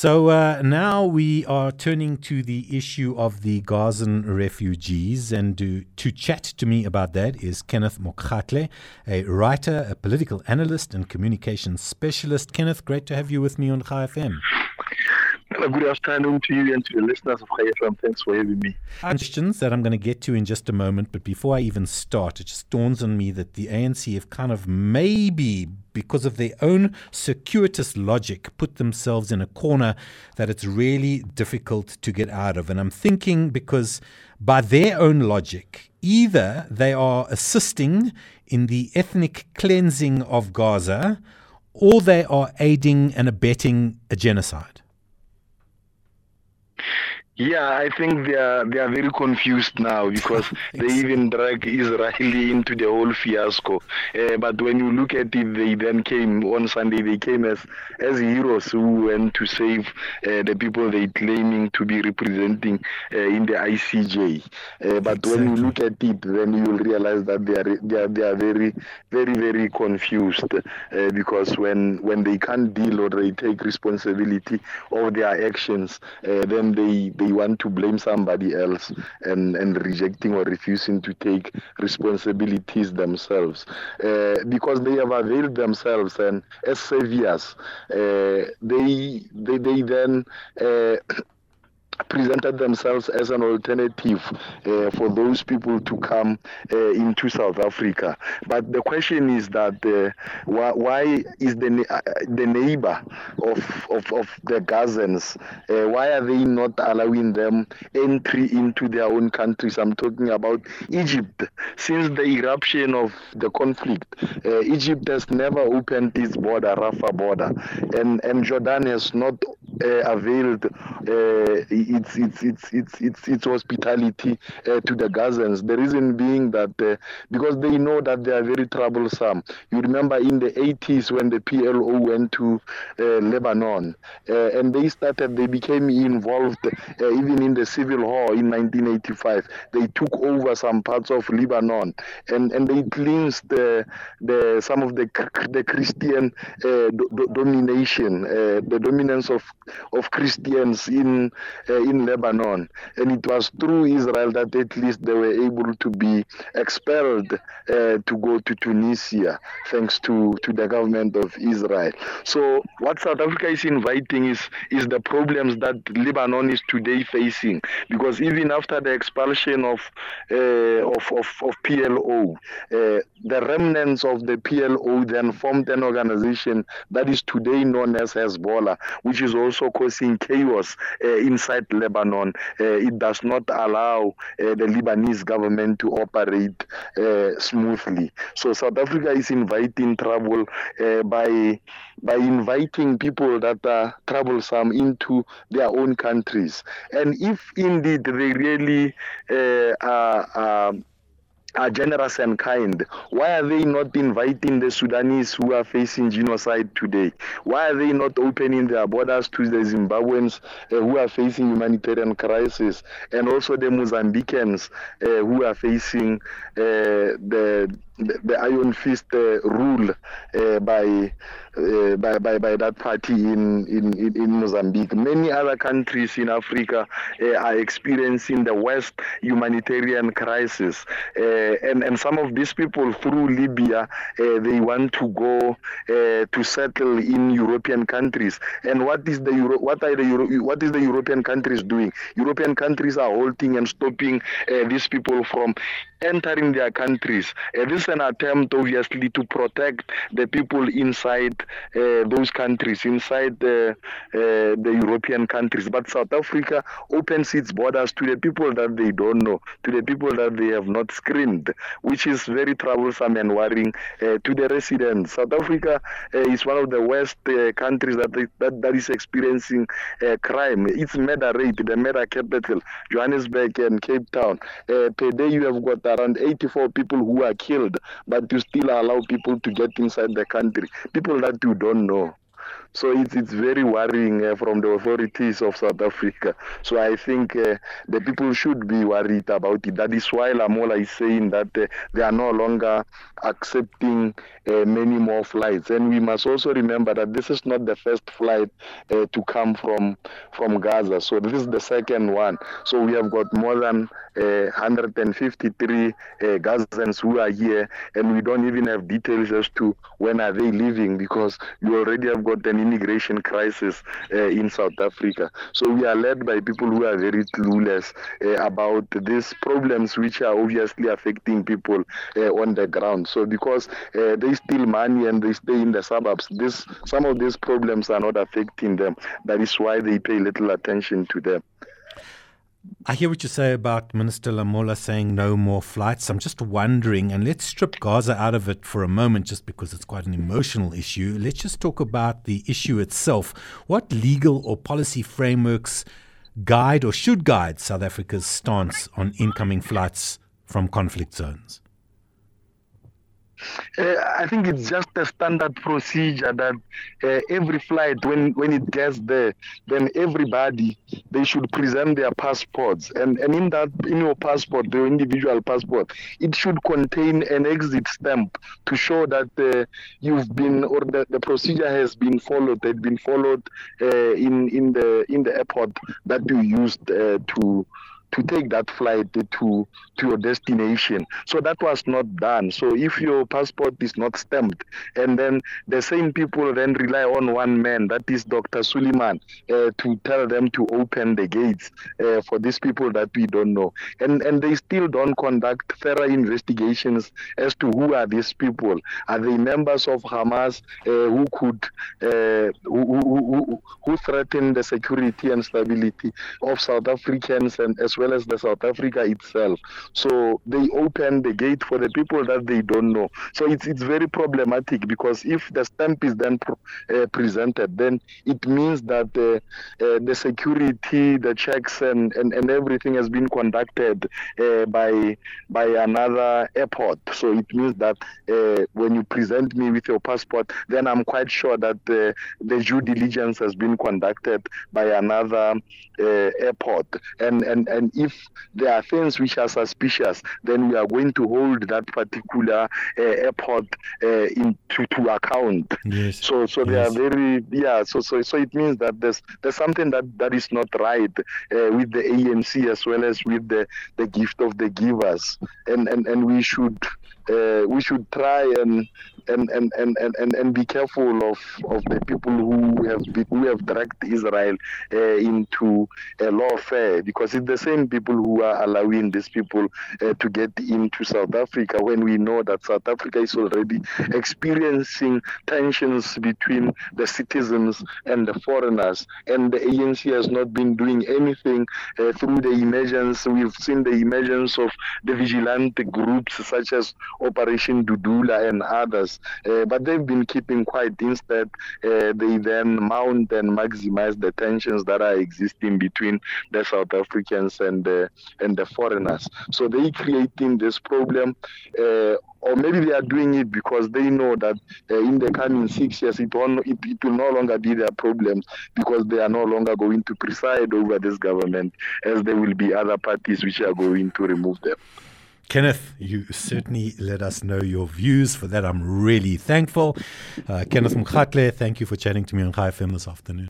So now we are turning to the issue of the Gazan refugees, and to chat to me about that is Kenneth Mokgatle, a writer, a political analyst and communications specialist. Kenneth, great to have you with me on Chai FM. Good afternoon to you and to the listeners of Chai FM. Thanks for having me. Questions that I'm going to get to in just a moment, but before I even start, it just dawns on me that the ANC have kind of maybe, because of their own circuitous logic, put themselves in a corner that it's really difficult to get out of. And I'm thinking because by their own logic, either they are assisting in the ethnic cleansing of Gaza, or they are aiding and abetting a genocide. Yeah, I think they are very confused now because they even drag Israel into the whole fiasco. But when you look at it, they then came on Sunday. They came as heroes who went to save the people they claiming to be representing in the ICJ. But when you look at it, then you will realize that they are very, very, very confused because when they can't deal or they take responsibility of their actions, then they want to blame somebody else and rejecting or refusing to take responsibilities themselves. Because they have availed themselves and as saviors, they then presented themselves as an alternative for those people to come into South Africa. But the question is that why is the neighbor of the Gazans, why are they not allowing them entry into their own countries? I'm talking about Egypt. Since the eruption of the conflict, Egypt has never opened its border, Rafah border, and Jordan has not availed its hospitality to the Gazans. The reason being that because they know that they are very troublesome. You remember in the 80s when the PLO went to Lebanon and they became involved even in the civil war in 1985. They took over some parts of Lebanon and they cleansed some of the Christian domination, the dominance of Christians in Lebanon, and it was through Israel that at least they were able to be expelled to go to Tunisia, thanks to the government of Israel. So what South Africa is inviting is the problems that Lebanon is today facing, because even after the expulsion of PLO, the remnants of the PLO then formed an organization that is today known as Hezbollah, which is also causing chaos inside Lebanon. It does not allow the Lebanese government to operate smoothly. So South Africa is inviting trouble by inviting people that are troublesome into their own countries. And if indeed they really are generous and kind, why are they not inviting the Sudanese who are facing genocide today? Why are they not opening their borders to the Zimbabweans who are facing humanitarian crisis, and also the Mozambicans who are facing the iron fist rule by that party in Mozambique? Many other countries in Africa are experiencing the worst humanitarian crisis, and some of these people through Libya they want to go to settle in European countries. And what is the European countries doing? European countries are halting and stopping these people from entering their countries. This is an attempt, obviously, to protect the people inside those countries, inside the European countries. But South Africa opens its borders to the people that they don't know, to the people that they have not screened, which is very troublesome and worrying to the residents. South Africa is one of the worst countries that is experiencing crime. Its murder rate, the murder capital, Johannesburg and Cape Town, per day you have got around 84 people who are killed, but you still allow people to get inside the country, people that you don't know. So it's very worrying from the authorities of South Africa. So I think the people should be worried about it. That is why Lamola is saying that they are no longer accepting many more flights. And we must also remember that this is not the first flight to come from Gaza. So this is the second one. So we have got more than 153 Gazans who are here, and we don't even have details as to when are they leaving, because you already have got an immigration crisis in South Africa. So we are led by people who are very clueless about these problems which are obviously affecting people on the ground. So because they steal money and they stay in the suburbs, some of these problems are not affecting them. That is why they pay little attention to them. I hear what you say about Minister Lamola saying no more flights. I'm just wondering, and let's strip Gaza out of it for a moment just because it's quite an emotional issue. Let's just talk about the issue itself. What legal or policy frameworks guide or should guide South Africa's stance on incoming flights from conflict zones? I think it's just a standard procedure that every flight, when it gets there, then everybody, they should present their passports. And in your passport, the individual passport, it should contain an exit stamp to show that you've been, or the procedure has been followed, in the airport that you used to take that flight to your destination. So that was not done. So if your passport is not stamped, and then the same people then rely on one man, that is Dr. Suleiman, to tell them to open the gates for these people that we don't know. And they still don't conduct thorough investigations as to who are these people. Are they members of Hamas who could who threaten the security and stability of South Africans and as well as the South Africa itself? So they open the gate for the people that they don't know. So it's very problematic, because if the stamp is then presented, then it means that the security, the checks and everything has been conducted by another airport. So it means that when you present me with your passport, then I'm quite sure that the due diligence has been conducted by another airport. And if there are things which are suspicious, then we are going to hold that particular airport to account. Yes. So they are very So it means that there's something that is not right with the ANC as well as with the gift of the givers, and we should try and be careful of the people who have dragged Israel into a lawfare, because it's the same people who are allowing these people to get into South Africa, when we know that South Africa is already experiencing tensions between the citizens and the foreigners, and the ANC has not been doing anything through the emergence. We've seen the emergence of the vigilante groups such as Operation Dudula and others, but they've been keeping quiet. Instead, they then mount and maximize the tensions that are existing between the South Africans and the foreigners. So they're creating this problem, or maybe they are doing it because they know that in the coming 6 years it will no longer be their problems, because they are no longer going to preside over this government, as there will be other parties which are going to remove them. Kenneth, you certainly let us know your views. For that, I'm really thankful. Kenneth Mokgatle, thank you for chatting to me on Chai FM this afternoon.